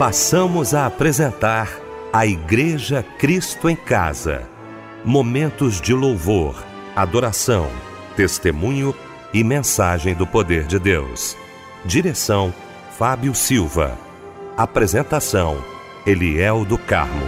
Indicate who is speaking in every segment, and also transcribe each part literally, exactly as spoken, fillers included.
Speaker 1: Passamos a apresentar a Igreja Cristo em Casa. Momentos de louvor, adoração, testemunho e mensagem do poder de Deus. Direção, Fábio Silva. Apresentação, Eliel do Carmo.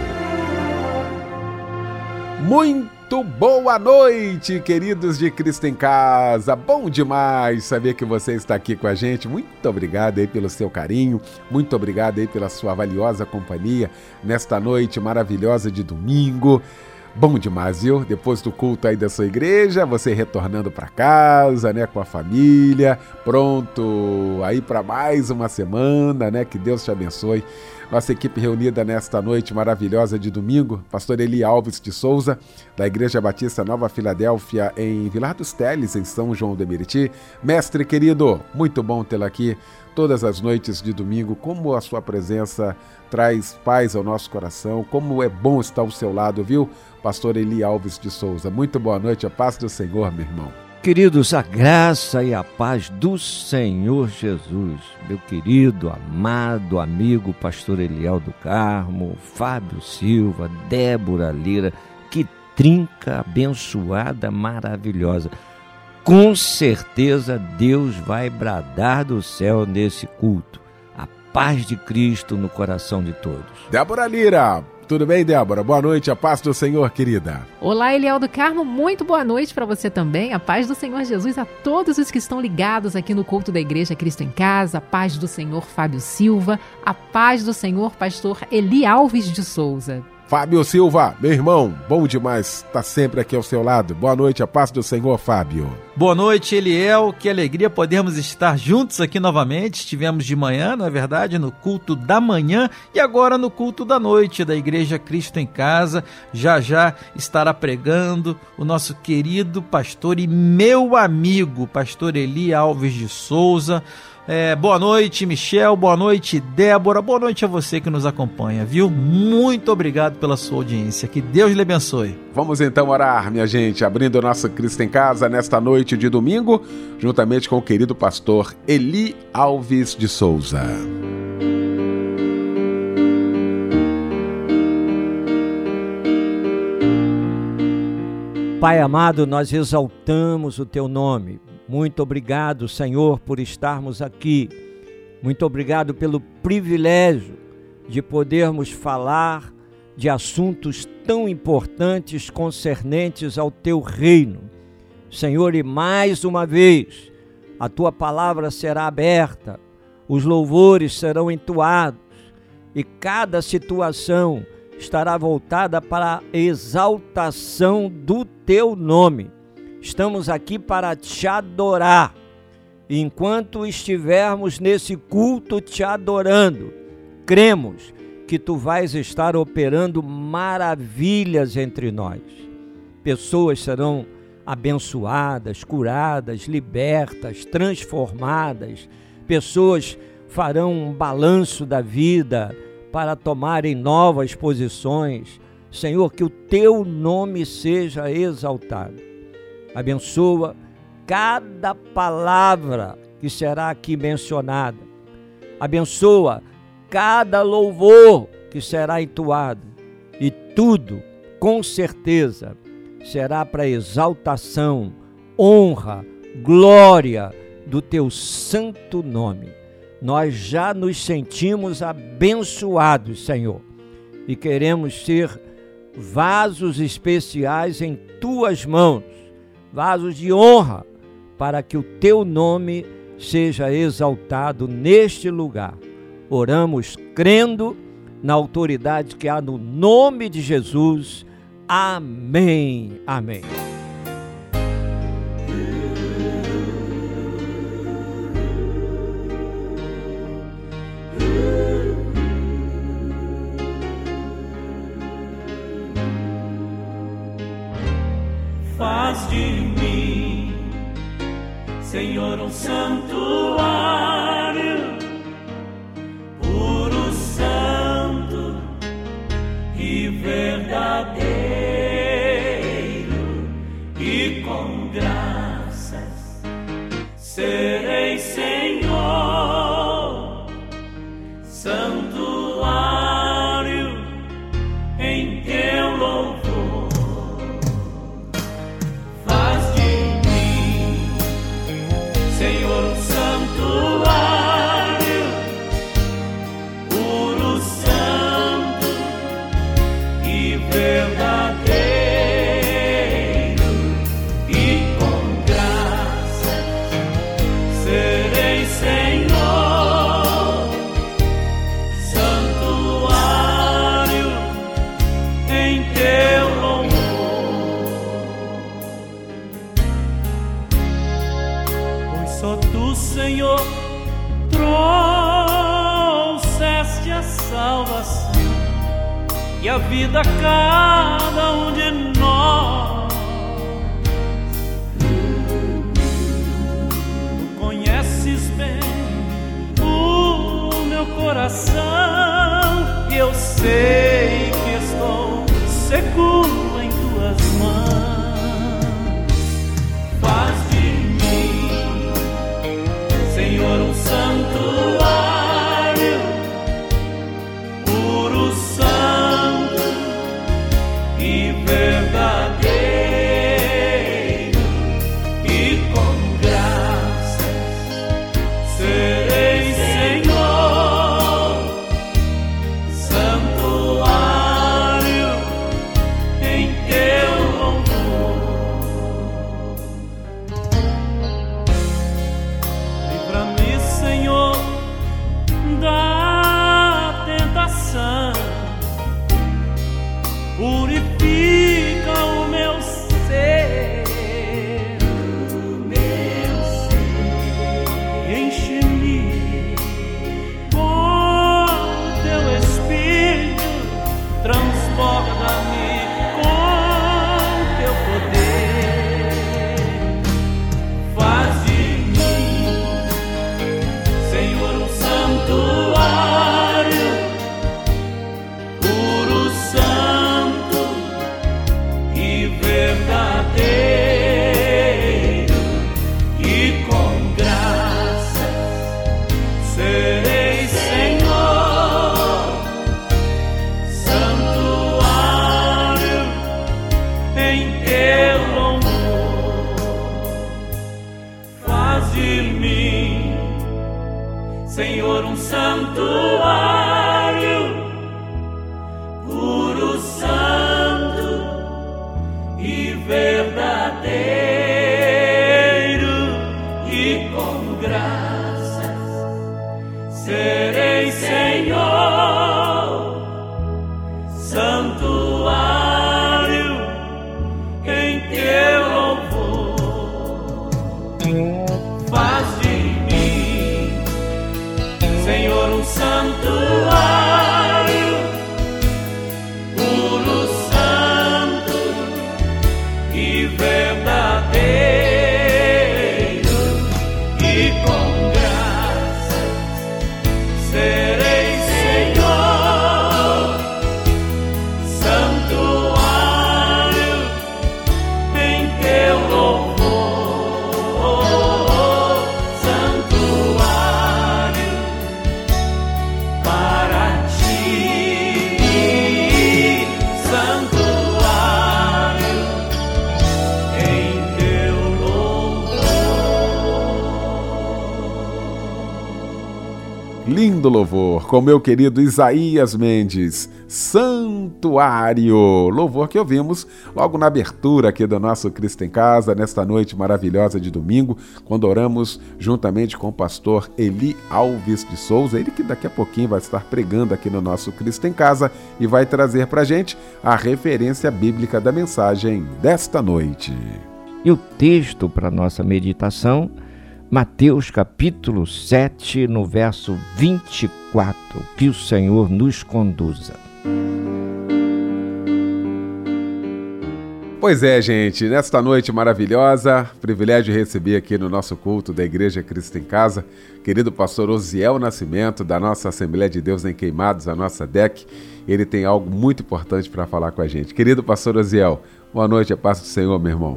Speaker 2: Muito boa noite, queridos de Cristo em Casa. Bom demais saber que você está aqui com a gente. Muito obrigado aí pelo seu carinho, muito obrigado aí pela sua valiosa companhia nesta noite maravilhosa de domingo. Bom demais, viu? Depois do culto aí da sua igreja, você retornando para casa, né, com a família, pronto aí para mais uma semana, né? Que Deus te abençoe. Nossa equipe reunida nesta noite maravilhosa de domingo, pastor Eli Alves de Souza, da Igreja Batista Nova Filadélfia, em Vilar dos Teles, em São João do Meriti. Mestre querido, muito bom tê-lo aqui todas as noites de domingo. Como a sua presença traz paz ao nosso coração, como é bom estar ao seu lado, viu? Pastor Eli Alves de Souza, muito boa noite, a paz do Senhor, meu irmão.
Speaker 3: Queridos, a graça e a paz do Senhor Jesus, meu querido, amado amigo pastor Eliel do Carmo, Fábio Silva, Débora Lira, que trinca abençoada, maravilhosa. Com certeza Deus vai bradar do céu nesse culto. A paz de Cristo no coração de todos.
Speaker 2: Débora Lira, tudo bem, Débora? Boa noite, a paz do Senhor, querida.
Speaker 4: Olá, Eliel do Carmo, muito boa noite para você também. A paz do Senhor Jesus a todos os que estão ligados aqui no culto da Igreja Cristo em Casa. A paz do Senhor Fábio Silva. A paz do Senhor pastor Eli Alves de Souza.
Speaker 2: Fábio Silva, meu irmão, bom demais estar sempre aqui ao seu lado. Boa noite, a paz do Senhor, Fábio.
Speaker 5: Boa noite, Eliel, que alegria podermos estar juntos aqui novamente. Estivemos de manhã, não é verdade, no culto da manhã e agora no culto da noite da Igreja Cristo em Casa. Já já estará pregando o nosso querido pastor e meu amigo, pastor Eli Alves de Souza. É, boa noite, Michel, boa noite, Débora, boa noite a você que nos acompanha, viu? Muito obrigado pela sua audiência, que Deus lhe abençoe.
Speaker 2: Vamos então orar, minha gente, abrindo o nosso Cristo em Casa nesta noite de domingo, juntamente com o querido pastor Eli Alves de Souza.
Speaker 3: Pai amado, nós exaltamos o teu nome. Muito obrigado, Senhor, por estarmos aqui. Muito obrigado pelo privilégio de podermos falar de assuntos tão importantes concernentes ao teu reino. Senhor, e mais uma vez, a tua palavra será aberta, os louvores serão entoados e cada situação estará voltada para a exaltação do teu nome. Estamos aqui para te adorar. Enquanto estivermos nesse culto te adorando, cremos que tu vais estar operando maravilhas entre nós. Pessoas serão abençoadas, curadas, libertas, transformadas. Pessoas farão um balanço da vida para tomarem novas posições. Senhor, que o teu nome seja exaltado. Abençoa cada palavra que será aqui mencionada. Abençoa cada louvor que será entoado. E tudo, com certeza, será para exaltação, honra, glória do teu santo nome. Nós já nos sentimos abençoados, Senhor, e queremos ser vasos especiais em tuas mãos, vasos de honra, para que o teu nome seja exaltado neste lugar. Oramos crendo na autoridade que há no nome de Jesus. Amém. Amém.
Speaker 6: Faz de mim, Senhor, um santuário, puro, santo e verdadeiro, e com graças serei, Senhor, santuário Senhor, um santuário, puro, santo e verdadeiro, e com graça serei, Senhor, santuário em teu louvor. Pois só tu, Senhor, trouxeste a salvação e a vida a cada um de nós. Tu conheces bem o meu coração e eu sei que estou seguro em tuas mãos. Faz de mim, Senhor, um santuário, puro, santo e verdadeiro, e com graças serei, Senhor, santuário em teu louvor. Livra-me, Senhor, da tentação, purifica o meu ser, o meu ser, enche-me com teu Espírito, transborda-me com teu poder. Faz de mim, Senhor, um santuário, puro, santo e verdadeiro, e com graça serei, Senhor, santuário em teu louvor. Faz de mim, Senhor, um santuário, puro, santo e verdadeiro, e com graças serei, Senhor, santuário em teu louvor. Faz de mim, Senhor, um santuário, puro, santo e verdadeiro, e com graças serei, Senhor, santuário em teu louvor. Santuário para ti, santuário em teu louvor.
Speaker 2: Lindo louvor com meu querido Isaías Mendes, Santuário, louvor que ouvimos logo na abertura aqui do nosso Cristo em Casa, nesta noite maravilhosa de domingo, quando oramos juntamente com o pastor Eli Alves de Souza, ele que daqui a pouquinho vai estar pregando aqui no nosso Cristo em Casa e vai trazer pra gente a referência bíblica da mensagem desta noite.
Speaker 3: E o texto para nossa meditação, Mateus capítulo sete, no verso vinte e quatro, que o Senhor nos conduza.
Speaker 2: Pois é, gente, nesta noite maravilhosa, privilégio de receber aqui no nosso culto da Igreja Cristo em Casa, querido pastor Osiel Nascimento, da nossa Assembleia de Deus em Queimados, a nossa D E C. Ele tem algo muito importante para falar com a gente. Querido pastor Osiel, boa noite, a paz do Senhor, meu irmão.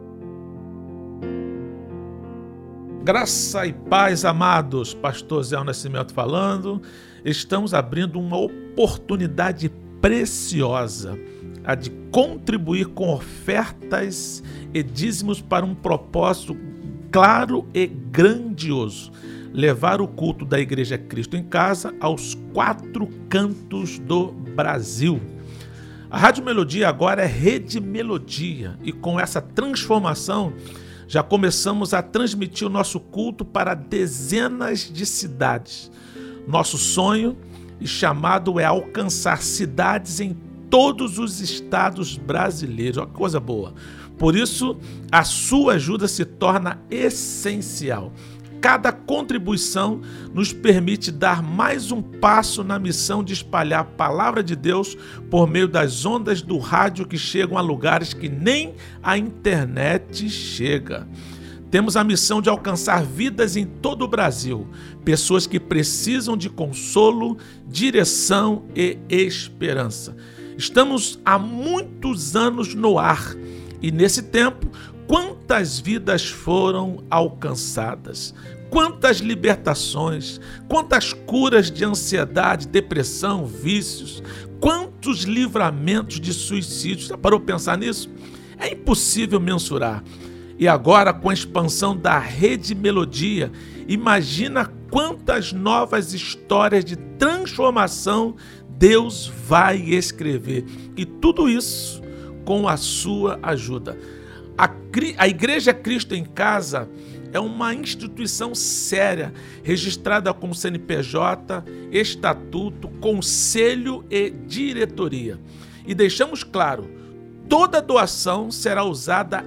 Speaker 7: Graça e paz, amados, pastor Osiel Nascimento falando. Estamos abrindo uma oportunidade preciosa, a de contribuir com ofertas e dízimos para um propósito claro e grandioso: levar o culto da Igreja Cristo em Casa aos quatro cantos do Brasil. A Rádio Melodia agora é Rede Melodia, e com essa transformação já começamos a transmitir o nosso culto para dezenas de cidades. Nosso sonho e chamado é alcançar cidades em todos os estados brasileiros. Olha que coisa boa. Por isso, a sua ajuda se torna essencial. Cada contribuição nos permite dar mais um passo na missão de espalhar a palavra de Deus por meio das ondas do rádio que chegam a lugares que nem a internet chega. Temos a missão de alcançar vidas em todo o Brasil, pessoas que precisam de consolo, direção e esperança. Estamos há muitos anos no ar e, nesse tempo, quantas vidas foram alcançadas? Quantas libertações, quantas curas de ansiedade, depressão, vícios, quantos livramentos de suicídio. Já parou para pensar nisso? É impossível mensurar. E agora, com a expansão da Rede Melodia, imagina quantas novas histórias de transformação Deus vai escrever. E tudo isso com a sua ajuda. A, a Igreja Cristo em Casa é uma instituição séria, registrada com C N P J, estatuto, conselho e diretoria. E deixamos claro, toda doação será usada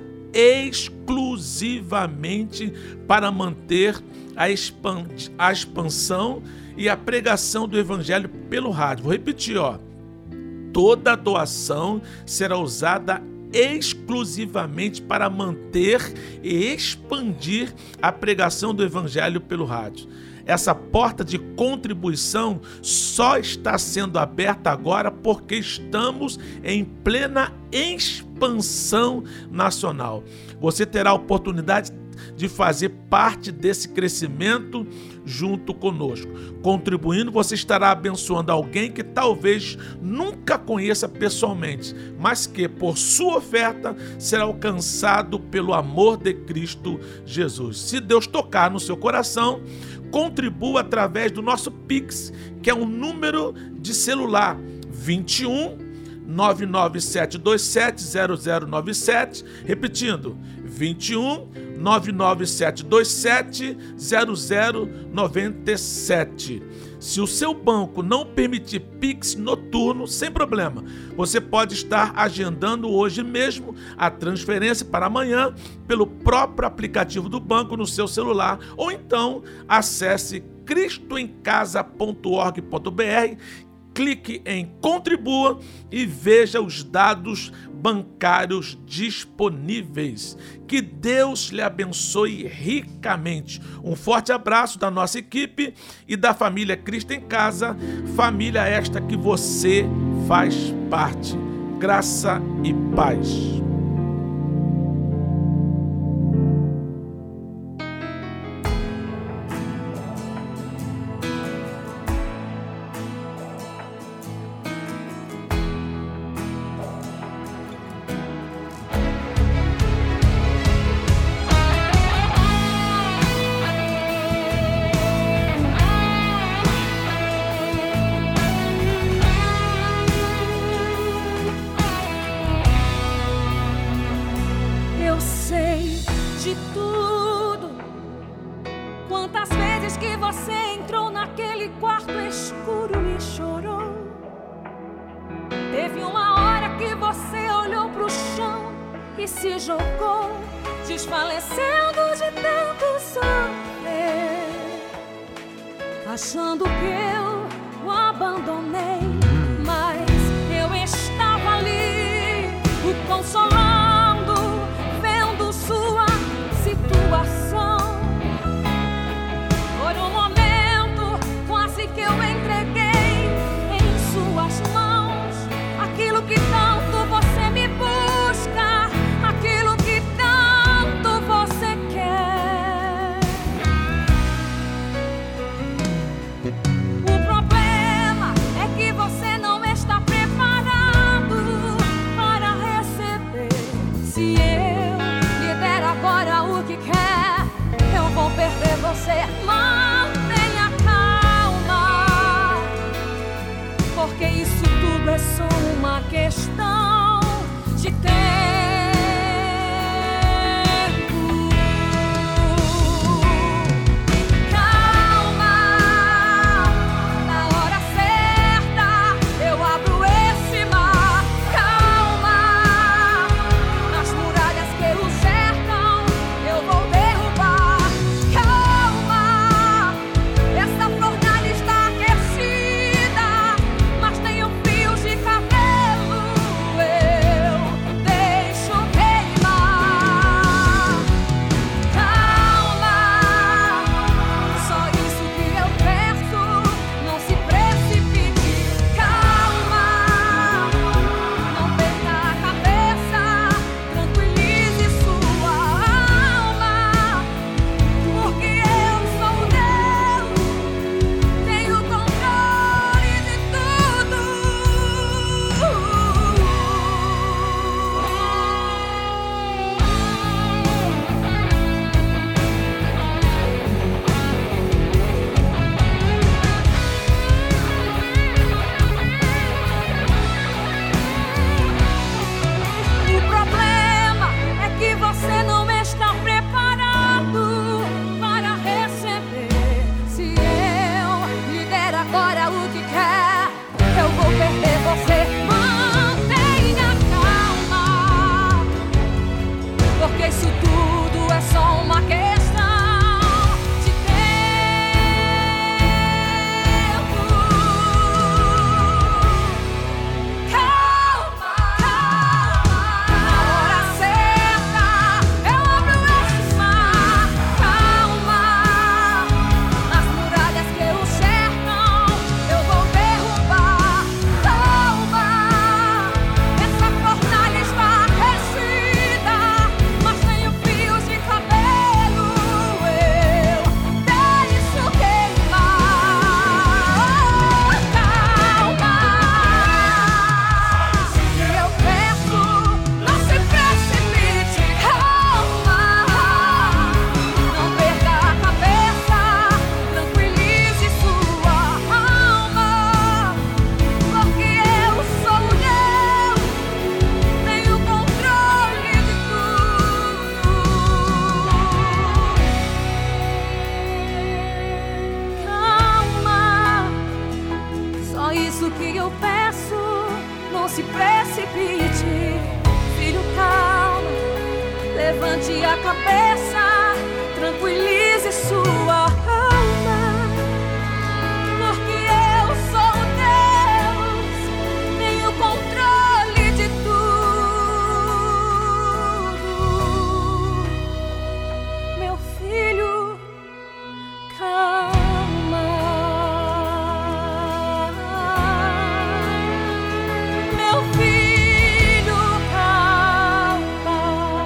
Speaker 7: exclusivamente para manter a, expan a expansão e a pregação do Evangelho pelo rádio. Vou repetir, ó. Toda doação será usada exclusivamente para manter e expandir a pregação do Evangelho pelo rádio. Essa porta de contribuição só está sendo aberta agora porque estamos em plena expansão nacional. Você terá a oportunidade de fazer parte desse crescimento junto conosco. Contribuindo, você estará abençoando alguém que talvez nunca conheça pessoalmente, mas que, por sua oferta, será alcançado pelo amor de Cristo Jesus. Se Deus tocar no seu coração, contribua através do nosso Pix, que é um número de celular vinte e um, nove nove sete dois sete, zero zero nove sete, repetindo, vinte e um, nove nove sete dois sete, zero zero nove sete. Se o seu banco não permitir Pix noturno, sem problema, você pode estar agendando hoje mesmo a transferência para amanhã pelo próprio aplicativo do banco no seu celular, ou então acesse cristo em casa ponto org ponto br, clique em Contribua e veja os dados bancários disponíveis. Que Deus lhe abençoe ricamente. Um forte abraço da nossa equipe e da família Cristo em Casa, família esta que você faz parte. Graça e paz.
Speaker 8: Achando que eu o abandonei, mas eu estava ali, o consolando, vendo sua situação. Foi um momento quase que eu entreguei em suas mãos aquilo que tanto você me busca, aquilo que tanto você quer. Você não está preparado para receber questão de tempo. Calma, na hora certa eu abro esse mar. Calma, as muralhas que o cercam eu vou derrubar. Calma, essa fornalha está aquecida, mas tenho fios de cabelo, eu deixo queimar. Calma, só isso que eu peço, não se precipite. Calma, não perca a cabeça, tranquilize sua alma, porque eu sou Deus, tenho controle de tudo. O problema é que você não está preparado para receber. Se eu lhe der agora o que quer, eu vou perder você. Mantenha calma, porque isso tudo é só uma questão de tempo. Calma, calma, na hora certa eu abro esse mar. Calma, as muralhas que o cercam eu vou derrubar. Calma, essa fornalha está aquecida, mas tenho fios de cabelo, eu deixo queimar. Calma, se eu peço, não se precipite. Calma, não perca a cabeça, tranquilize sua alma, porque eu sou Deus, tenho controle de tudo. Calma, só isso que eu peço, não se precipite. Filho, calma, levante a cabeça, tranquilize sua alma, porque eu sou Deus, tenho controle de tudo. Meu filho, calma. Meu filho, calma.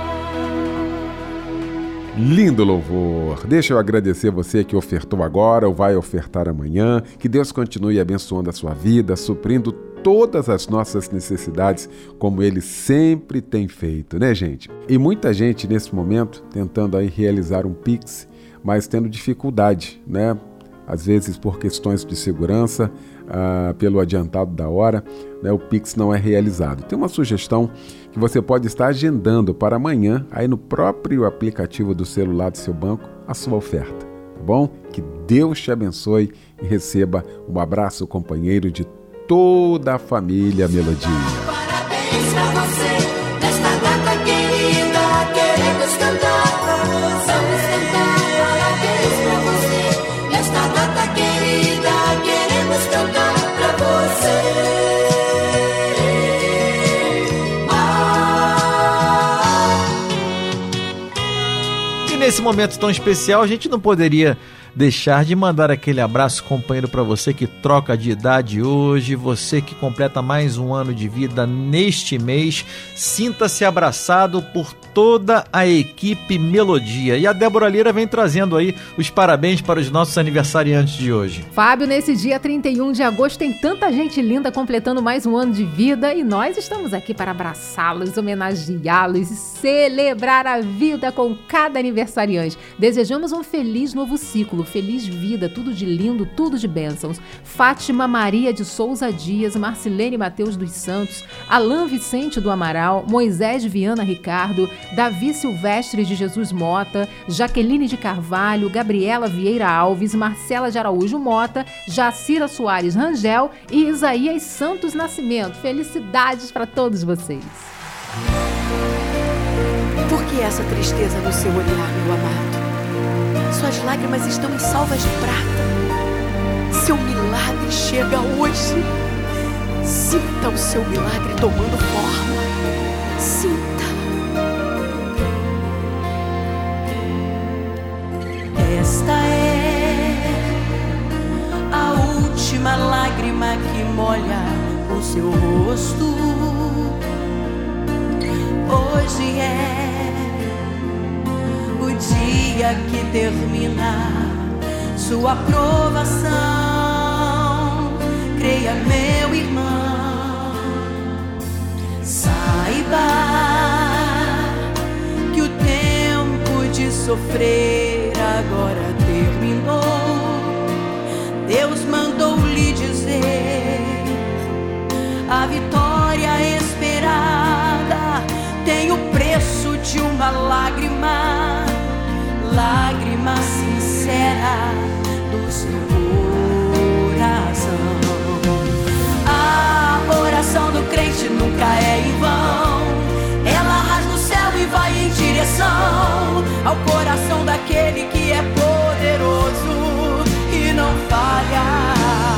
Speaker 2: Lindo louvor! Deixa eu agradecer você que ofertou agora ou vai ofertar amanhã. Que Deus continue abençoando a sua vida, suprindo todas as nossas necessidades, como Ele sempre tem feito, né, gente? E muita gente nesse momento tentando aí realizar um Pix, mas tendo dificuldade, né? Às vezes por questões de segurança, ah, pelo adiantado da hora, né, o Pix não é realizado. Tem uma sugestão que você pode estar agendando para amanhã, aí no próprio aplicativo do celular do seu banco, a sua oferta, tá bom? Que Deus te abençoe e receba um abraço companheiro de toda a família Melodia.
Speaker 9: Parabéns pra você, nesta data querida, queremos cantar. Vamos cantar, parabéns pra você, nesta data querida, queremos cantar pra você.
Speaker 5: E nesse momento tão especial, a gente não poderia deixar de mandar aquele abraço companheiro para você que troca de idade hoje, você que completa mais um ano de vida neste mês. Sinta-se abraçado por toda a equipe Melodia. E a Débora Lira vem trazendo aí os parabéns para os nossos aniversariantes de hoje.
Speaker 4: Fábio, nesse dia trinta e um de agosto tem tanta gente linda completando mais um ano de vida e nós estamos aqui para abraçá-los, homenageá-los e celebrar a vida com cada aniversariante. Desejamos um feliz novo ciclo, feliz vida, tudo de lindo, tudo de bênçãos. Fátima Maria de Souza Dias, Marcilene Mateus dos Santos, Alain Vicente do Amaral, Moisés Viana Ricardo, Davi Silvestre de Jesus Mota, Jaqueline de Carvalho, Gabriela Vieira Alves, Marcela de Araújo Mota, Jacira Soares Rangel e Isaías Santos Nascimento. Felicidades para todos vocês.
Speaker 10: Por que essa tristeza no seu olhar, meu amado? Suas lágrimas estão em salvas de prata. Seu milagre chega hoje. Sinta o seu milagre tomando forma. Sinta. Esta é a última lágrima que molha o seu rosto. Hoje é o dia que termina sua provação. Creia, meu irmão, saiba que o tempo de sofrer agora terminou. Deus mandou lhe dizer: a vitória esperada tem o preço de uma lágrima, lágrima sincera do seu coração. A oração do crente nunca é em vão. Ela rasga o céu e vai em direção ao coração daquele que é poderoso e não falha.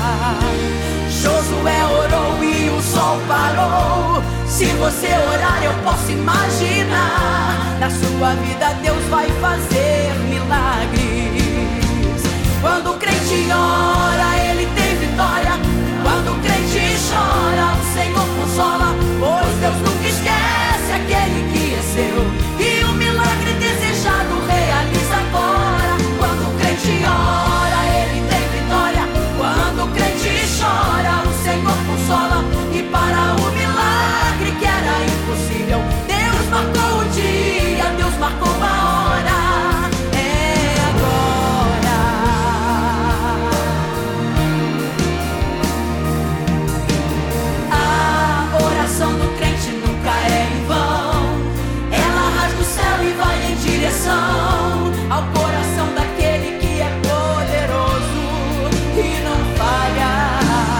Speaker 10: Josué orou e o sol parou. Se você orar, eu posso imaginar. Na sua vida Deus vai fazer milagres. Quando o crente ora, ele tem vitória. Quando o crente chora, o Senhor consola. Pois Deus nunca esquece aquele que é seu. E o milagre desejado realiza agora. Quando o crente ora, ele tem vitória. Quando o crente chora, o Senhor consola. E para o milagre que era impossível, Deus marcou o dia, Deus marcou a hora. É agora. A oração do crente nunca é em vão. Ela rasga o céu e vai em direção ao coração daquele que é poderoso e não falha.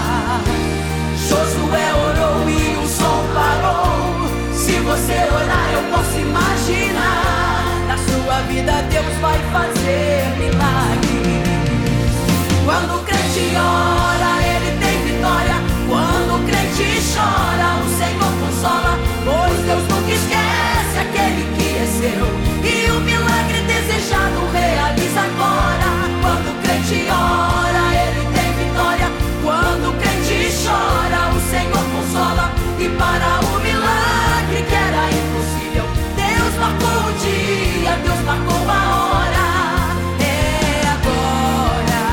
Speaker 10: Josué orou e o sol parou. Se você orar, eu posso imaginar. Na sua vida Deus vai fazer milagres. Quando o crente ora, ele tem vitória. Quando o crente chora, o Senhor consola. Pois Deus nunca esquece aquele que é seu. E o milagre desejado realiza agora. Quando o crente ora, ele tem vitória. Quando o crente chora, o Senhor consola. E para o milagre que era impossível, Deus marcou o dia, Deus marcou a hora. É agora.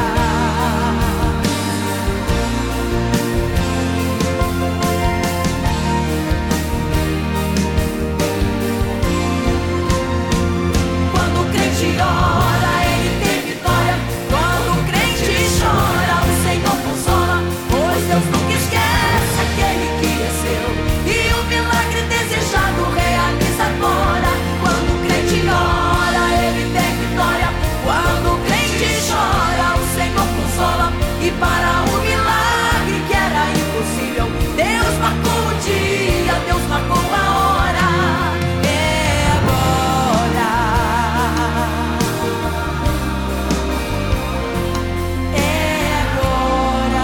Speaker 10: Quando o crente ora, ele tem vitória. Quando o crente chora, o Senhor consola. Pois Deus nunca esquece aquele que é seu. E o milagre desejado realiza agora. Quando o crente ora, ele tem vitória. Quando o crente chora, o Senhor consola. E para o milagre que era impossível, Deus marcou o dia, Deus marcou a hora. É agora. É agora.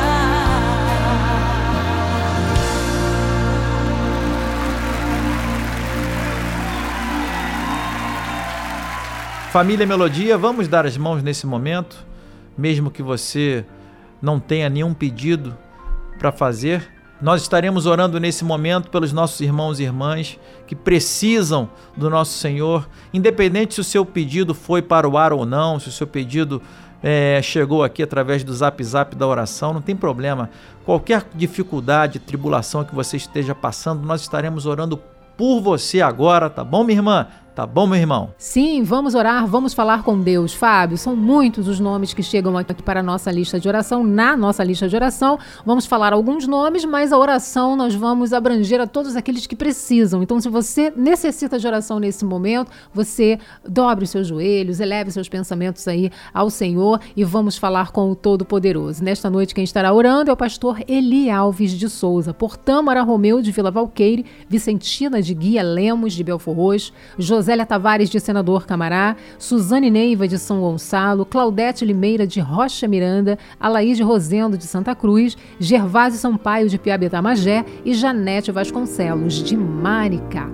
Speaker 5: Família Melodia, vamos dar as mãos nesse momento, mesmo que você não tenha nenhum pedido para fazer. Nós estaremos orando nesse momento pelos nossos irmãos e irmãs que precisam do nosso Senhor, independente se o seu pedido foi para o ar ou não, se o seu pedido é, chegou aqui através do Zap Zap da oração, não tem problema. Qualquer dificuldade, tribulação que você esteja passando, nós estaremos orando por você agora, tá bom, minha irmã? Tá bom, meu irmão?
Speaker 4: Sim, vamos orar, vamos falar com Deus. Fábio, são muitos os nomes que chegam aqui para a nossa lista de oração. Na nossa lista de oração, vamos falar alguns nomes, mas a oração nós vamos abranger a todos aqueles que precisam. Então, se você necessita de oração nesse momento, você dobre os seus joelhos, eleve seus pensamentos aí ao Senhor e vamos falar com o Todo-Poderoso. Nesta noite, quem estará orando é o pastor Eli Alves de Souza, por Tâmara Romeu de Vila Valqueire, Vicentina de Guia Lemos de Belfor Roxo, Josélia Tavares de Senador Camará, Suzane Neiva de São Gonçalo, Claudete Limeira de Rocha Miranda, Alaíde Rosendo de Santa Cruz, Gervásio Sampaio de Piabetá Magé e Janete Vasconcelos de Maricá.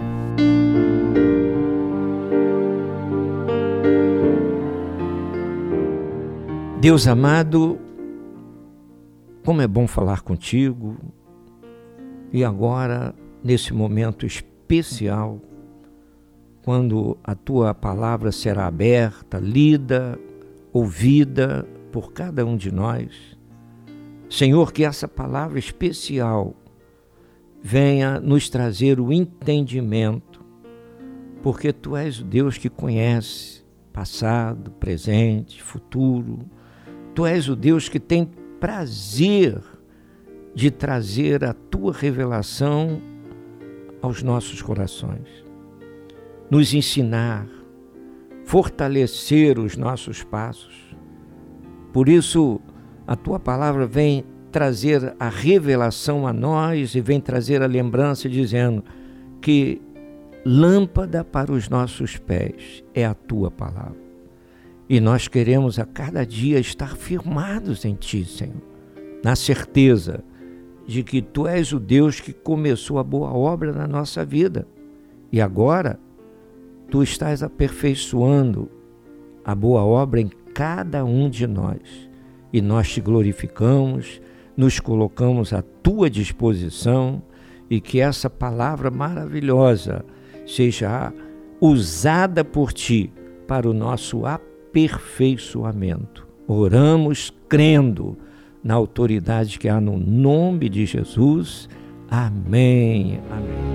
Speaker 3: Deus amado, como é bom falar contigo, e agora, nesse momento especial, quando a tua palavra será aberta, lida, ouvida por cada um de nós. Senhor, que essa palavra especial venha nos trazer o entendimento, porque Tu és o Deus que conhece passado, presente, futuro. Tu és o Deus que tem prazer de trazer a Tua revelação aos nossos corações. Nos ensinar, fortalecer os nossos passos. Por isso, a Tua palavra vem trazer a revelação a nós e vem trazer a lembrança dizendo que lâmpada para os nossos pés é a Tua palavra. E nós queremos a cada dia estar firmados em Ti, Senhor, na certeza de que Tu és o Deus que começou a boa obra na nossa vida. E agora, Tu estás aperfeiçoando a boa obra em cada um de nós. E nós Te glorificamos, nos colocamos à Tua disposição e que essa palavra maravilhosa seja usada por Ti para o nosso aperfeiçoamento. Oramos crendo na autoridade que há no nome de Jesus. Amém. Amém.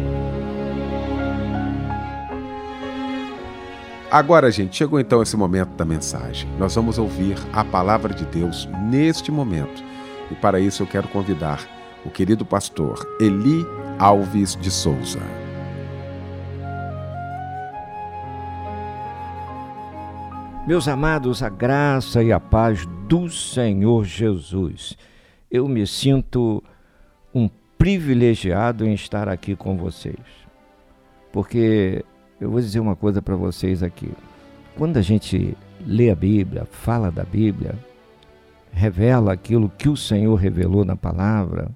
Speaker 2: Agora, gente, chegou então esse momento da mensagem. Nós vamos ouvir a palavra de Deus neste momento. E para isso eu quero convidar o querido pastor Eli Alves de Souza.
Speaker 3: Meus amados, a graça e a paz do Senhor Jesus. Eu me sinto um privilegiado em estar aqui com vocês. Porque eu vou dizer uma coisa para vocês aqui. Quando a gente lê a Bíblia, fala da Bíblia, revela aquilo que o Senhor revelou na palavra,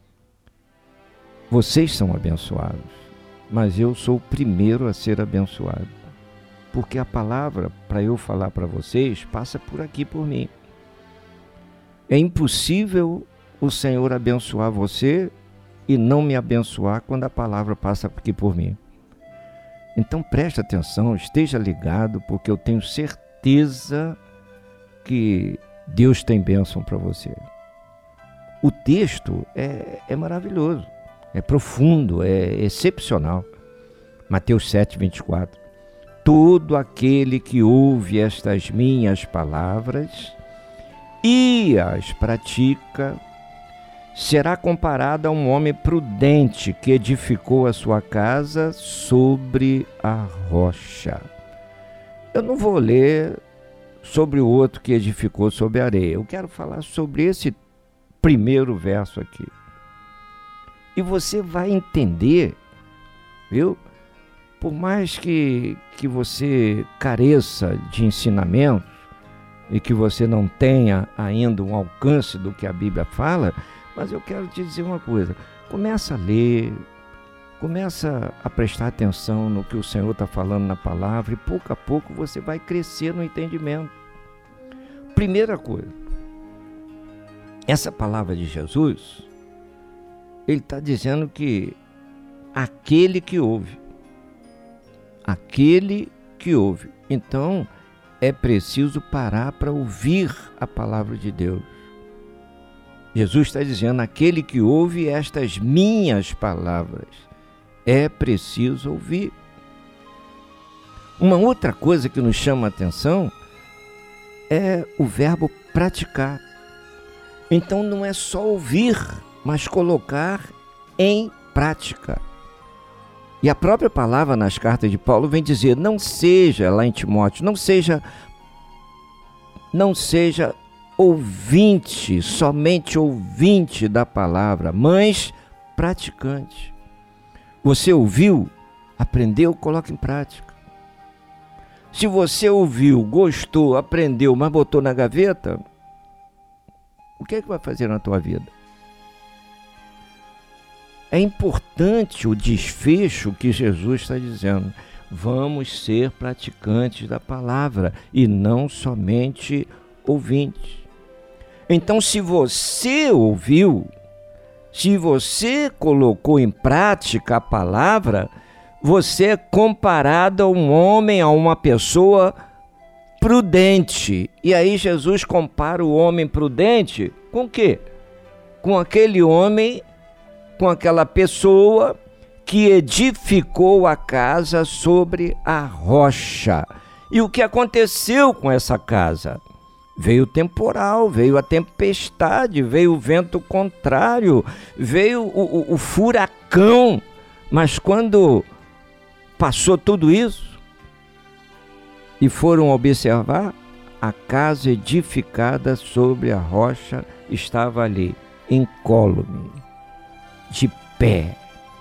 Speaker 3: vocês são abençoados, mas eu sou o primeiro a ser abençoado. Porque a palavra, para eu falar para vocês, passa por aqui, por mim. É impossível o Senhor abençoar você e não me abençoar quando a palavra passa aqui por mim. Então preste atenção, esteja ligado, porque eu tenho certeza que Deus tem bênção para você. O texto é, é maravilhoso, é profundo, é excepcional. Mateus sete, vinte e quatro. Todo aquele que ouve estas minhas palavras e as pratica, será comparado a um homem prudente que edificou a sua casa sobre a rocha. Eu não vou ler sobre o outro que edificou sobre a areia. Eu quero falar sobre esse primeiro verso aqui. E você vai entender, viu? Por mais que, que você careça de ensinamentos e que você não tenha ainda um alcance do que a Bíblia fala, mas eu quero te dizer uma coisa, começa a ler, começa a prestar atenção no que o Senhor está falando na palavra e pouco a pouco você vai crescer no entendimento. Primeira coisa, essa palavra de Jesus, ele está dizendo que aquele que ouve, aquele que ouve, então é preciso parar para ouvir a palavra de Deus. Jesus está dizendo, aquele que ouve estas minhas palavras, é preciso ouvir. Uma outra coisa que nos chama a atenção é o verbo praticar. Então não é só ouvir, mas colocar em prática. E a própria palavra nas cartas de Paulo vem dizer, não seja, lá em Timóteo, não seja, não seja ouvinte, somente ouvinte da palavra, mas praticante. Você ouviu, aprendeu, coloca em prática. Se você ouviu, gostou, aprendeu, mas botou na gaveta, o que é que vai fazer na tua vida? É importante o desfecho que Jesus está dizendo. Vamos ser praticantes da palavra e não somente ouvintes. Então, se você ouviu, se você colocou em prática a palavra, você é comparado a um homem, a uma pessoa prudente. E aí Jesus compara o homem prudente com o quê? Com aquele homem, com aquela pessoa que edificou a casa sobre a rocha. E o que aconteceu com essa casa? Veio o temporal, veio a tempestade, veio o vento contrário, veio o, o, o furacão. Mas quando passou tudo isso e foram observar, a casa edificada sobre a rocha estava ali, incólume, de pé.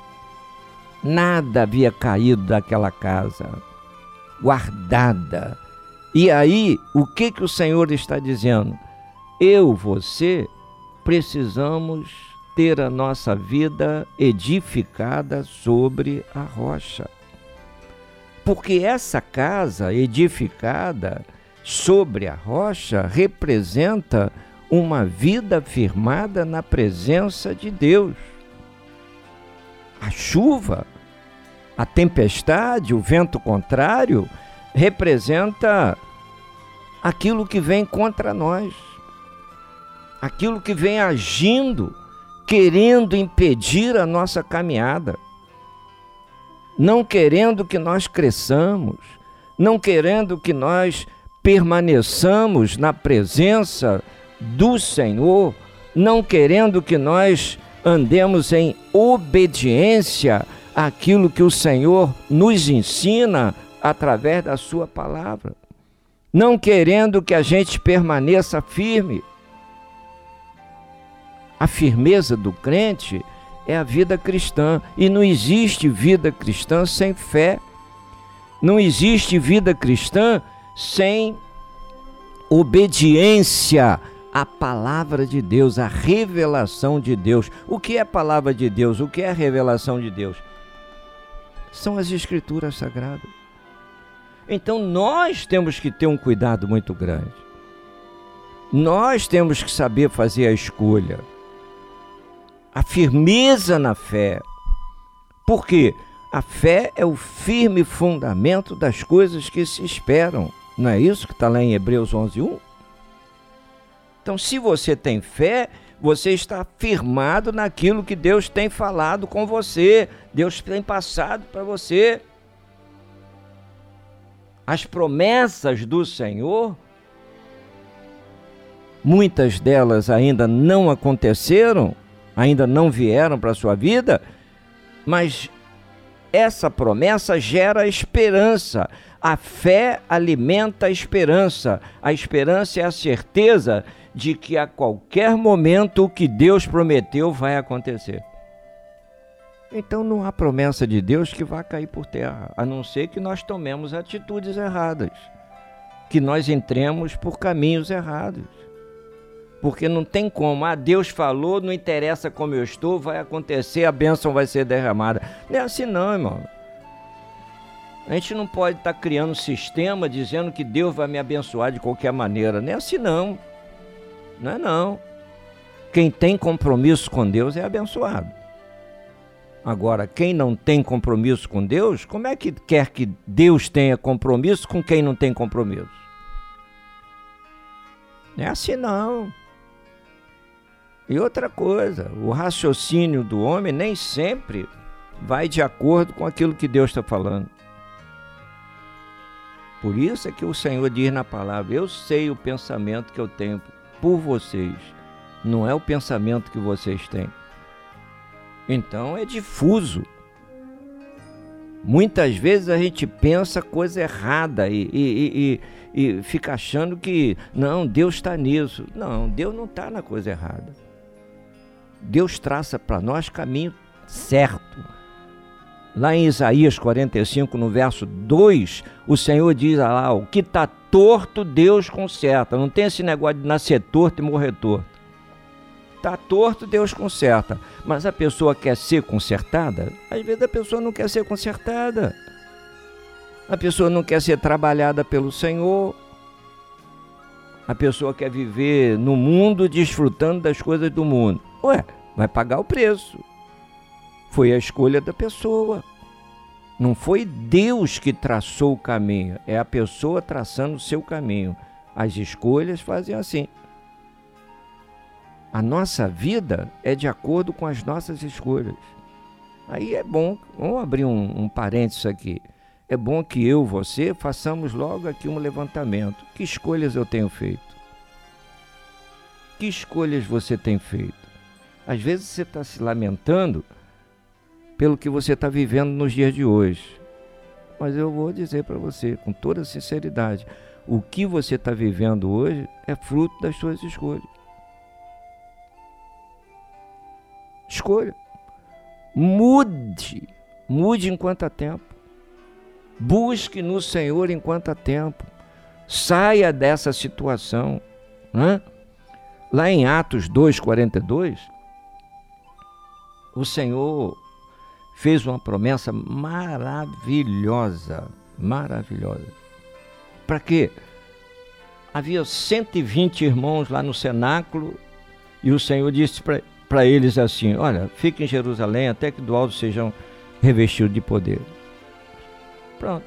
Speaker 3: Nada havia caído daquela casa, guardada. E aí, o que que o Senhor está dizendo? Eu, você, precisamos ter a nossa vida edificada sobre a rocha. Porque essa casa edificada sobre a rocha representa uma vida firmada na presença de Deus. A chuva, a tempestade, o vento contrário, representa aquilo que vem contra nós, aquilo que vem agindo, querendo impedir a nossa caminhada, não querendo que nós cresçamos, não querendo que nós permaneçamos na presença do Senhor, não querendo que nós andemos em obediência àquilo que o Senhor nos ensina através da sua palavra, não querendo que a gente permaneça firme. A firmeza do crente é a vida cristã, e não existe vida cristã sem fé, não existe vida cristã sem obediência à palavra de Deus, à revelação de Deus. O que é a palavra de Deus? O que é a revelação de Deus? São as Escrituras Sagradas. Então nós temos que ter um cuidado muito grande. Nós temos que saber fazer a escolha. A firmeza na fé. Por quê? A fé é o firme fundamento das coisas que se esperam. Não é isso que está lá em Hebreus onze, um? Então, se você tem fé, você está firmado naquilo que Deus tem falado com você. Deus tem passado para você. As promessas do Senhor, muitas delas ainda não aconteceram, ainda não vieram para a sua vida, mas essa promessa gera esperança. A fé alimenta a esperança. A esperança é a certeza de que a qualquer momento o que Deus prometeu vai acontecer. Então não há promessa de Deus que vá cair por terra, a não ser que nós tomemos atitudes erradas, que nós entremos por caminhos errados. Porque não tem como, ah, Deus falou, não interessa como eu estou, vai acontecer, a bênção vai ser derramada. Não é assim não, irmão. A gente não pode estar criando um sistema dizendo que Deus vai me abençoar de qualquer maneira. Não é assim não. Não é não. Quem tem compromisso com Deus é abençoado. Agora, quem não tem compromisso com Deus, como é que quer que Deus tenha compromisso com quem não tem compromisso? Não é assim não. E outra coisa, o raciocínio do homem nem sempre vai de acordo com aquilo que Deus está falando. Por isso é que o Senhor diz na palavra: eu sei o pensamento que eu tenho por vocês, não é o pensamento que vocês têm. Então é difuso. Muitas vezes a gente pensa coisa errada e, e, e, e fica achando que não, Deus está nisso. Não, Deus não está na coisa errada. Deus traça para nós caminho certo. Lá em Isaías quarenta e cinco, no verso dois, o Senhor diz lá: o que está torto, Deus conserta. Não tem esse negócio de nascer torto e morrer torto. Está torto, Deus conserta. Mas a pessoa quer ser consertada? Às vezes a pessoa não quer ser consertada. A pessoa não quer ser trabalhada pelo Senhor. A pessoa quer viver no mundo desfrutando das coisas do mundo. Ué, vai pagar o preço. Foi a escolha da pessoa. Não foi Deus que traçou o caminho. É a pessoa traçando o seu caminho. As escolhas fazem assim. A nossa vida é de acordo com as nossas escolhas. Aí é bom, vamos abrir um, um parênteses aqui. É bom que eu, você, façamos logo aqui um levantamento. Que escolhas eu tenho feito? Que escolhas você tem feito? Às vezes você está se lamentando pelo que você está vivendo nos dias de hoje. Mas eu vou dizer para você, com toda sinceridade, o que você está vivendo hoje é fruto das suas escolhas. Escolha. Mude. Mude enquanto há tempo. Busque no Senhor enquanto há tempo. Saia dessa situação. Né? Lá em Atos dois, quarenta e dois, o Senhor fez uma promessa maravilhosa. Maravilhosa. Para quê? Havia cento e vinte irmãos lá no cenáculo e o Senhor disse para para eles assim: olha, fiquem em Jerusalém até que do alto sejam revestidos de poder. Pronto.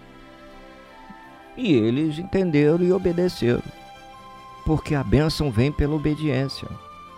Speaker 3: E eles entenderam e obedeceram, porque a bênção vem pela obediência.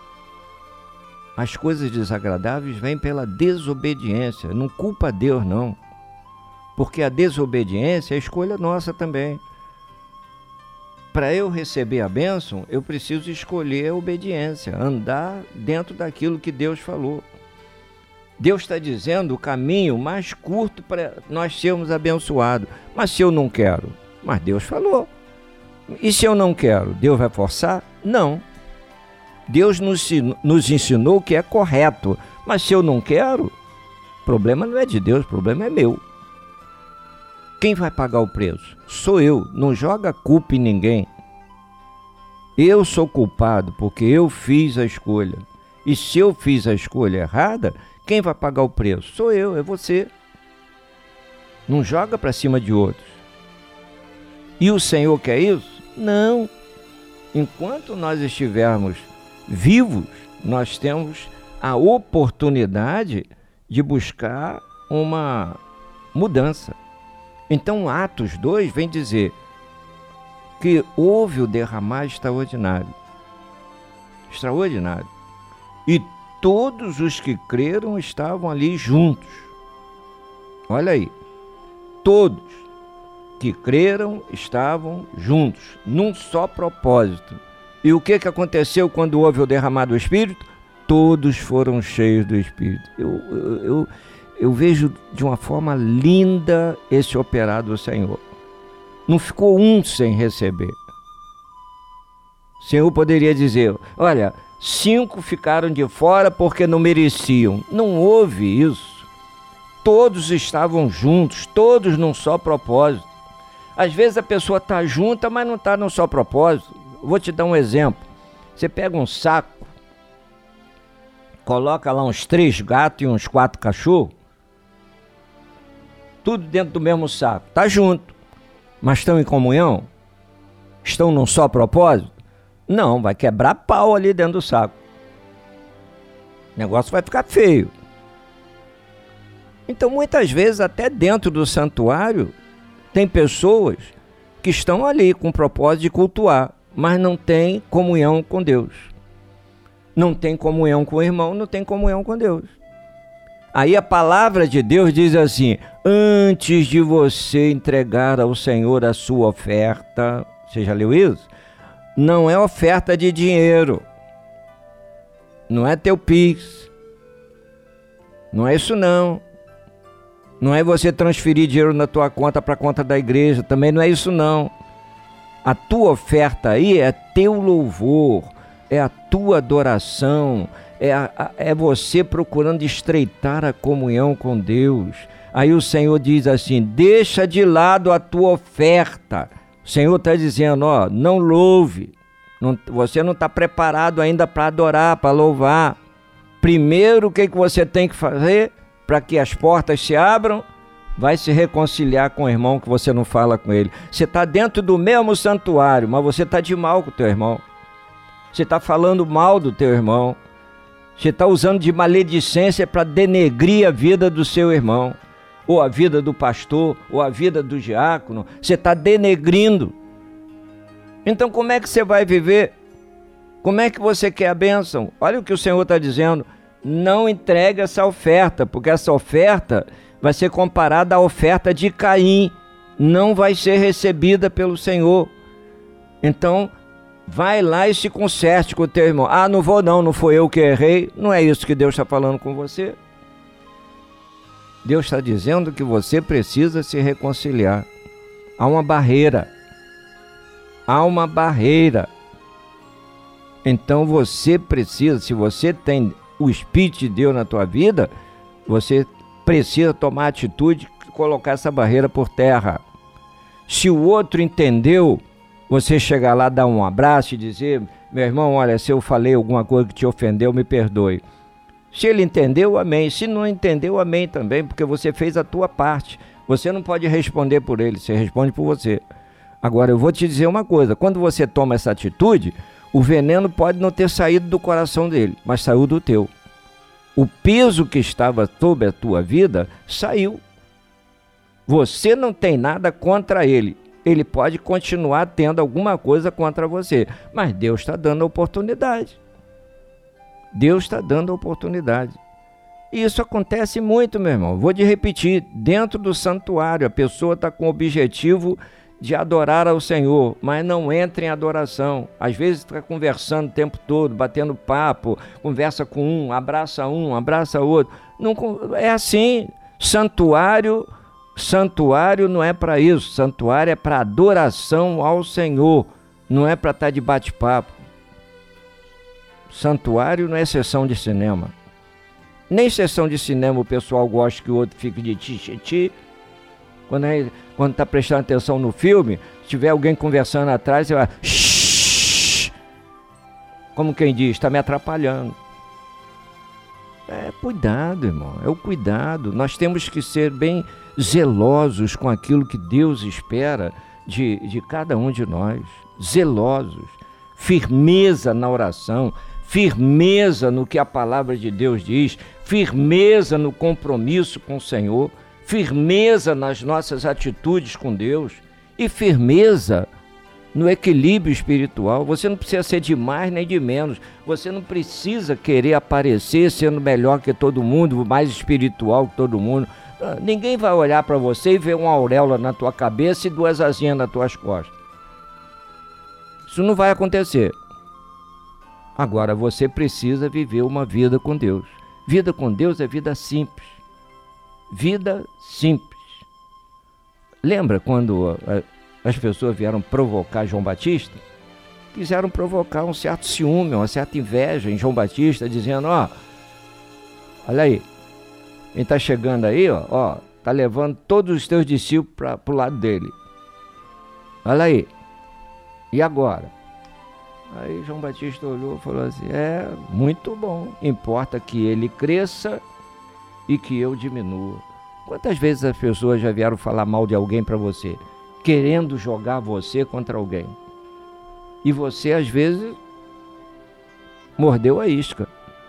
Speaker 3: As coisas desagradáveis vêm pela desobediência. Não culpa Deus, não, porque a desobediência é escolha nossa também. Para eu receber a bênção, eu preciso escolher a obediência, andar dentro daquilo que Deus falou. Deus está dizendo o caminho mais curto para nós sermos abençoados. Mas se eu não quero? Mas Deus falou. E se eu não quero? Deus vai forçar? Não. Deus nos, nos ensinou o que é correto. Mas se eu não quero, o problema não é de Deus, o problema é meu. Quem vai pagar o preço? Sou eu. Não joga culpa em ninguém. Eu sou culpado porque eu fiz a escolha. E se eu fiz a escolha errada, quem vai pagar o preço? Sou eu, é você. Não joga para cima de outros. E o Senhor quer isso? Não. Enquanto nós estivermos vivos, nós temos a oportunidade de buscar uma mudança. Então Atos dois vem dizer que houve o derramar extraordinário. Extraordinário. E todos os que creram estavam ali juntos. Olha aí. Todos que creram estavam juntos, num só propósito. E o que, que aconteceu quando houve o derramar do Espírito? Todos foram cheios do Espírito. Eu... eu, eu Eu vejo de uma forma linda esse operar do Senhor. Não ficou um sem receber. O Senhor poderia dizer: olha, cinco ficaram de fora porque não mereciam. Não houve isso. Todos estavam juntos, todos num só propósito. Às vezes a pessoa está junta, mas não está num só propósito. Vou te dar um exemplo. Você pega um saco, coloca lá uns três gatos e uns quatro cachorros, tudo dentro do mesmo saco. Está junto, mas estão em comunhão? Estão num só propósito? Não, vai quebrar pau ali dentro do saco. O negócio vai ficar feio. Então, muitas vezes, até dentro do santuário, tem pessoas que estão ali com o propósito de cultuar, mas não tem comunhão com Deus. Não tem comunhão com o irmão, não tem comunhão com Deus. Aí a palavra de Deus diz assim: antes de você entregar ao Senhor a sua oferta, você já leu isso? Não é oferta de dinheiro, não é teu Pix, não é isso não. Não é você transferir dinheiro na tua conta para a conta da igreja, também não é isso não. A tua oferta aí é teu louvor, é a tua adoração, é, a, é você procurando estreitar a comunhão com Deus. Aí o Senhor diz assim: deixa de lado a tua oferta. O Senhor está dizendo, ó, não louve, não, você não está preparado ainda para adorar, para louvar. Primeiro, o que, que você tem que fazer para que as portas se abram? Vai se reconciliar com o irmão que você não fala com ele. Você está dentro do mesmo santuário, mas você está de mal com o teu irmão. Você está falando mal do teu irmão. Você está usando de maledicência para denegrir a vida do seu irmão, ou a vida do pastor, ou a vida do diácono. Você está denegrindo. Então como é que você vai viver? Como é que você quer a bênção? Olha o que o Senhor está dizendo: não entregue essa oferta, porque essa oferta vai ser comparada à oferta de Caim, não vai ser recebida pelo Senhor. Então vai lá e se conserte com o teu irmão. Ah, não vou não, não foi eu que errei. Não é isso que Deus está falando com você. Deus está dizendo que você precisa se reconciliar. Há uma barreira. Há uma barreira. Então você precisa, se você tem o Espírito de Deus na tua vida, você precisa tomar atitude de colocar essa barreira por terra. Se o outro entendeu, você chegar lá, dar um abraço e dizer: meu irmão, olha, se eu falei alguma coisa que te ofendeu, me perdoe. Se ele entendeu, amém. Se não entendeu, amém também, porque você fez a tua parte. Você não pode responder por ele, você responde por você. Agora, eu vou te dizer uma coisa: quando você toma essa atitude, o veneno pode não ter saído do coração dele, mas saiu do teu. O peso que estava sobre a tua vida saiu. Você não tem nada contra ele. Ele pode continuar tendo alguma coisa contra você, mas Deus está dando a oportunidade. Deus está dando a oportunidade. E isso acontece muito, meu irmão. Vou te repetir: dentro do santuário, a pessoa está com o objetivo de adorar ao Senhor, mas não entra em adoração. Às vezes está conversando o tempo todo, batendo papo, conversa com um, abraça um, abraça outro. Não, é assim. Santuário, santuário não é para isso. Santuário é para adoração ao Senhor, não é para estar de bate-papo. Santuário não é sessão de cinema. Nem sessão de cinema o pessoal gosta que o outro fique de ti-ti-ti. Quando quando está prestando atenção no filme, se tiver alguém conversando atrás, você vai... Shhh! Como quem diz, está me atrapalhando. É cuidado, irmão, é o cuidado. Nós temos que ser bem zelosos com aquilo que Deus espera de, de cada um de nós. Zelosos. Firmeza na oração, firmeza no que a palavra de Deus diz, firmeza no compromisso com o Senhor, firmeza nas nossas atitudes com Deus e firmeza no equilíbrio espiritual. Você não precisa ser de mais nem de menos. Você não precisa querer aparecer sendo melhor que todo mundo, mais espiritual que todo mundo. Ninguém vai olhar para você e ver uma auréola na tua cabeça e duas asinhas nas tuas costas. Isso não vai acontecer. Agora você precisa viver uma vida com Deus. Vida com Deus é vida simples. Vida simples. Lembra quando as pessoas vieram provocar João Batista? Quiseram provocar um certo ciúme, uma certa inveja em João Batista, dizendo: ó, olha aí, quem está chegando aí, ó, ó, tá levando todos os teus discípulos para o lado dele. Olha aí. E agora? Aí João Batista olhou e falou assim: é, muito bom, importa que ele cresça e que eu diminua. Quantas vezes as pessoas já vieram falar mal de alguém para você, querendo jogar você contra alguém? E você, às vezes, mordeu a isca.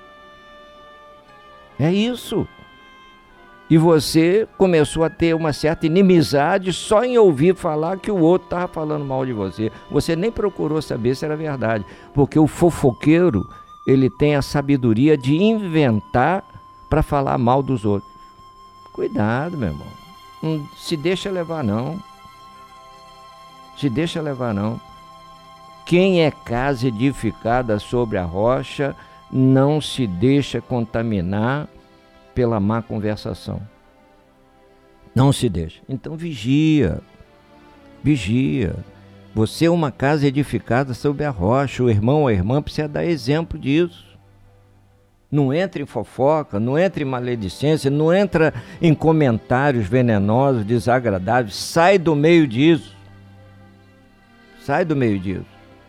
Speaker 3: É isso. E você começou a ter uma certa inimizade só em ouvir falar que o outro estava falando mal de você. Você nem procurou saber se era verdade, porque o fofoqueiro, ele tem a sabedoria de inventar para falar mal dos outros. Cuidado, meu irmão. Não se deixa levar, não. Se deixa levar, não. Quem é casa edificada sobre a rocha não se deixa contaminar pela má conversação. Não se deixa. Então vigia. Vigia. Você é uma casa edificada sobre a rocha. O irmão ou a irmã precisa dar exemplo disso. Não entra em fofoca, não entra em maledicência, não entra em comentários venenosos, desagradáveis. Sai do meio disso. Sai do meio disso.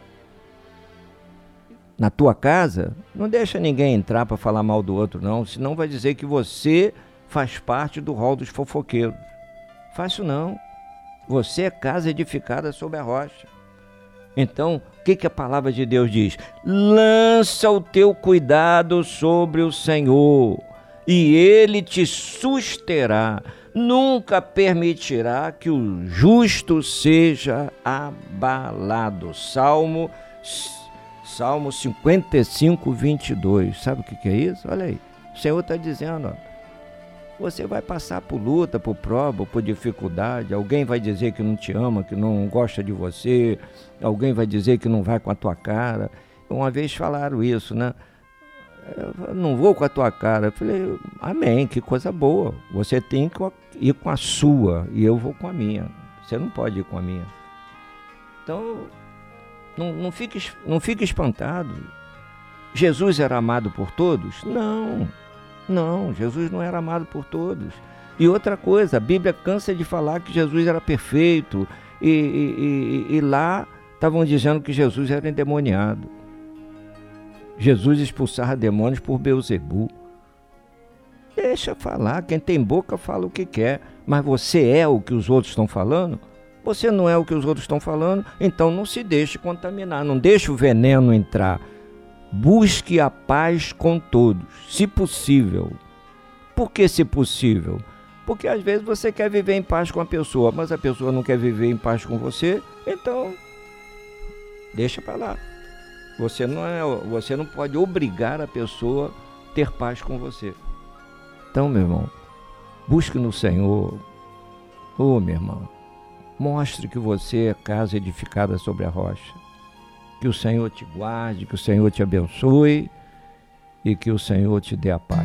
Speaker 3: Na tua casa, não deixa ninguém entrar para falar mal do outro, não. Senão vai dizer que você faz parte do rol dos fofoqueiros. Fácil não. Você é casa edificada sobre a rocha. Então, o que, que a palavra de Deus diz? Lança o teu cuidado sobre o Senhor, e Ele te susterá. Nunca permitirá que o justo seja abalado. Salmo, Salmo cinquenta e cinco, vinte e dois. Sabe o que, que é isso? Olha aí. O Senhor está dizendo, ó. Você vai passar por luta, por prova, por dificuldade. Alguém vai dizer que não te ama, que não gosta de você. Alguém vai dizer que não vai com a tua cara. Uma vez falaram isso, né? Eu não vou com a tua cara. Eu falei, amém, que coisa boa. Você tem que ir com a sua e eu vou com a minha. Você não pode ir com a minha. Então, não, não, fique, não fique espantado. Jesus era amado por todos? Não. Não, Jesus não era amado por todos. E outra coisa, a Bíblia cansa de falar que Jesus era perfeito e, e, e, e lá estavam dizendo que Jesus era endemoniado. Jesus expulsava demônios por Beelzebu. Deixa falar, quem tem boca fala o que quer, mas você é o que os outros estão falando? Você não é o que os outros estão falando, então não se deixe contaminar, não deixe o veneno entrar. Busque a paz com todos, se possível. Por que se possível? Porque às vezes você quer viver em paz com a pessoa, mas a pessoa não quer viver em paz com você, então deixa para lá. Você não, é, você não pode obrigar a pessoa a ter paz com você. Então, meu irmão, busque no Senhor. Ô, oh, meu irmão, mostre que você é casa edificada sobre a rocha. Que o Senhor te guarde, que o Senhor te abençoe e que o Senhor te dê a paz.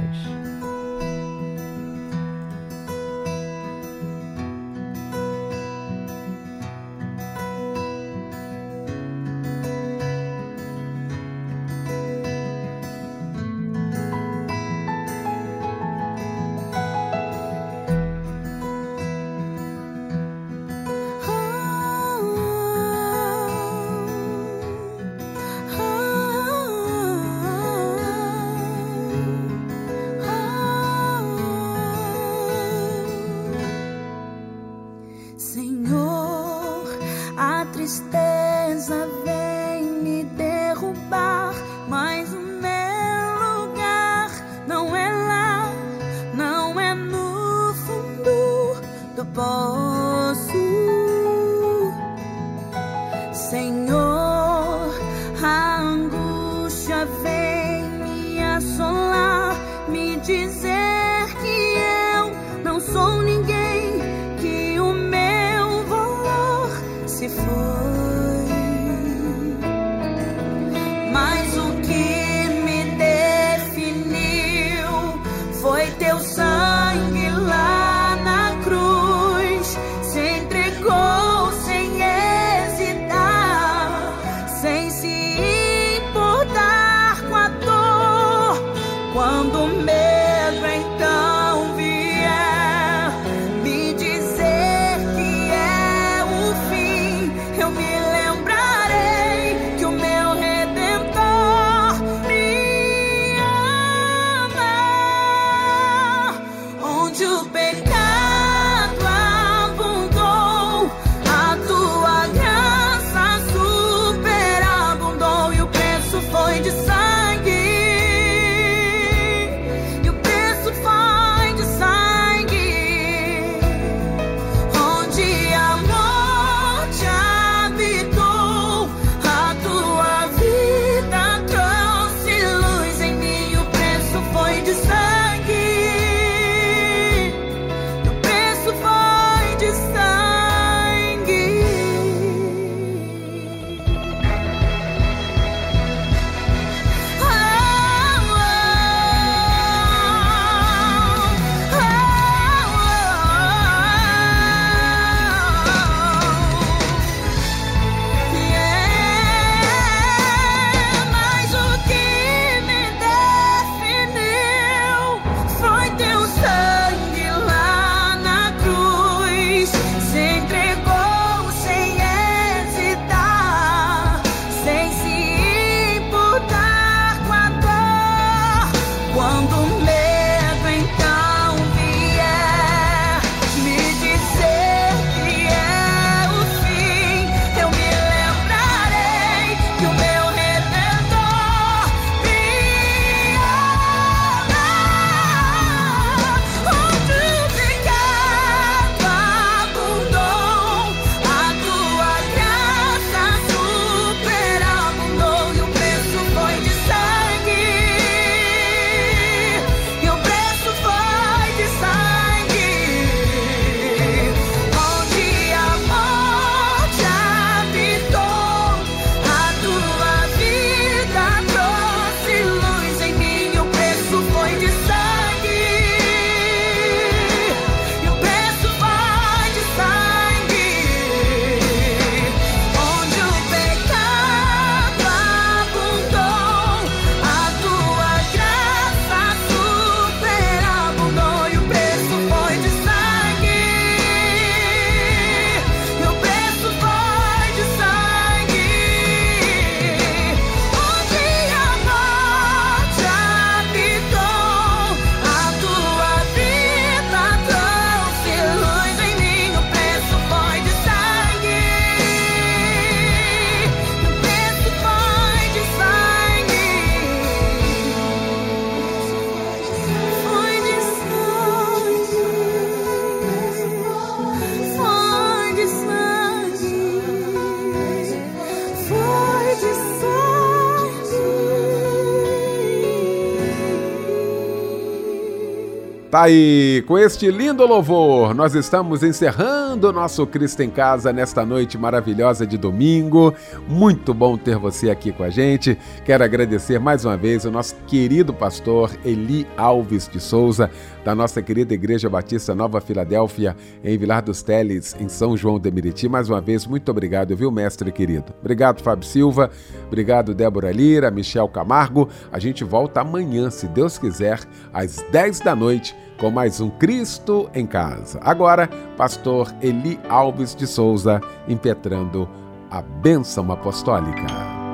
Speaker 2: Tá aí, com este lindo louvor, nós estamos encerrando o nosso Cristo em Casa nesta noite maravilhosa de domingo. Muito bom ter você aqui com a gente. Quero agradecer mais uma vez o nosso querido pastor Eli Alves de Souza, da nossa querida Igreja Batista Nova Filadélfia, em Vilar dos Teles, em São João de Meriti. Mais uma vez, muito obrigado, viu, mestre querido? Obrigado, Fábio Silva. Obrigado, Débora Lira, Michel Camargo. A gente volta amanhã, se Deus quiser, às dez da noite, com mais um Cristo em Casa. Agora, pastor Eli Alves de Souza, impetrando a bênção apostólica.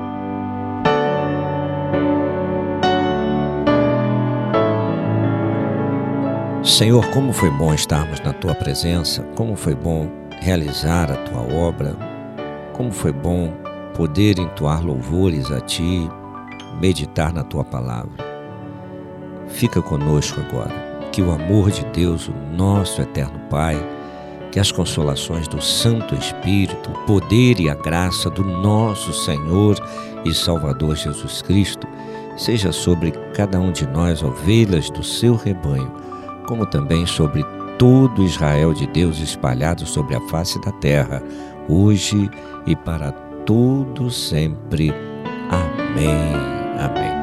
Speaker 3: Senhor, como foi bom estarmos na Tua presença, como foi bom realizar a Tua obra, como foi bom poder entoar louvores a Ti, meditar na Tua palavra. Fica conosco agora. Que o amor de Deus, o nosso eterno Pai, que as consolações do Santo Espírito, o poder e a graça do nosso Senhor e Salvador Jesus Cristo, seja sobre cada um de nós, ovelhas do seu rebanho, como também sobre todo Israel de Deus espalhado sobre a face da terra, hoje e para todo sempre. Amém. Amém.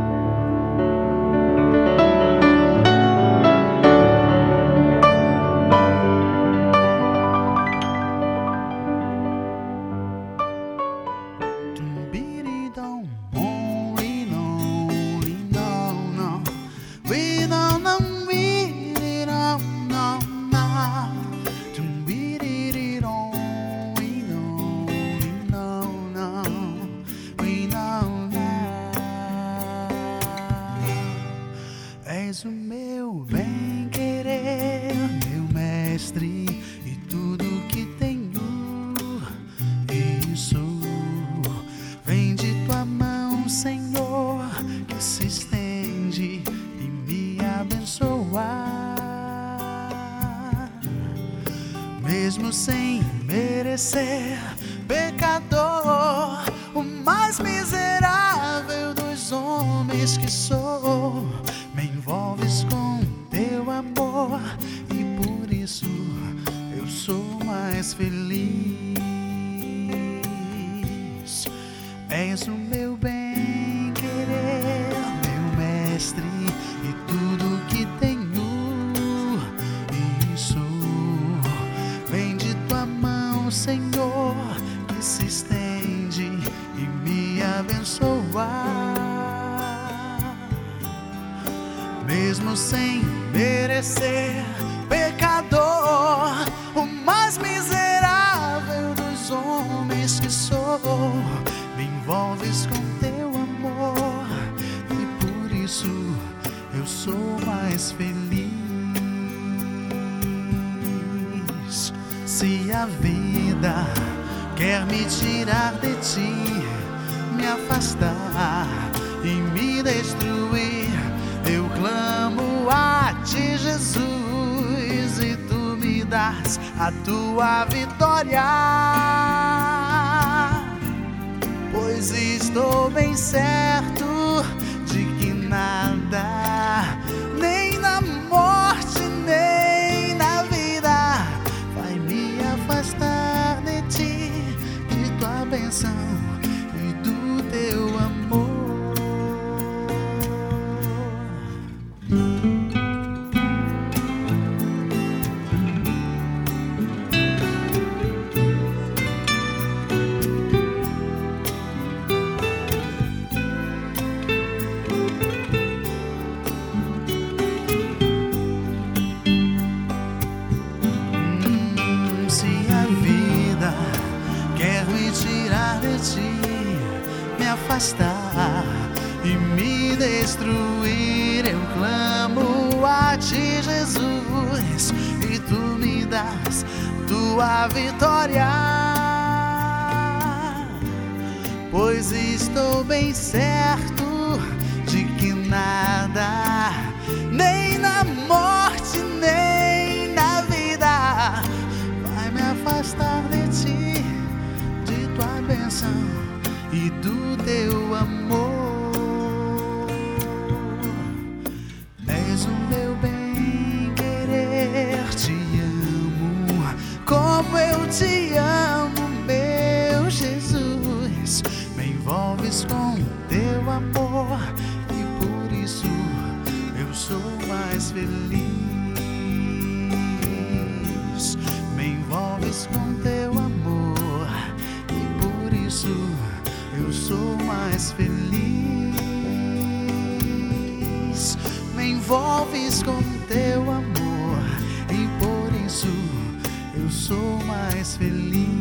Speaker 11: Mesmo sem merecer, pecador, o mais miserável dos homens que sou, me envolves com teu amor e por isso eu sou mais feliz. És o meu bem-querer, meu mestre e tudo que tenho. Senhor, que se estende e me abençoa. Mesmo sem merecer, pecador, o mais miserável dos homens que sou, me envolves com teu amor e por isso eu sou mais feliz. Se a vida quer me tirar de ti, me afastar e me destruir, eu clamo a ti, Jesus, e tu me das a tua vitória. Pois estou bem certo de que nada, nem na morte, nem na vida, afastar de ti, de tua bênção e do teu amor. Me afastar e me destruir, eu clamo a ti, Jesus, e tu me das tua vitória. Pois estou bem certo de que nada, nem na morte, nem na vida, vai me afastar de ti, de tua bênção e do teu amor. És o meu bem envolves com teu amor e por isso eu sou mais feliz. Me envolves com teu amor e por isso eu sou mais feliz. Me envolves com teu amor e por isso eu sou mais feliz.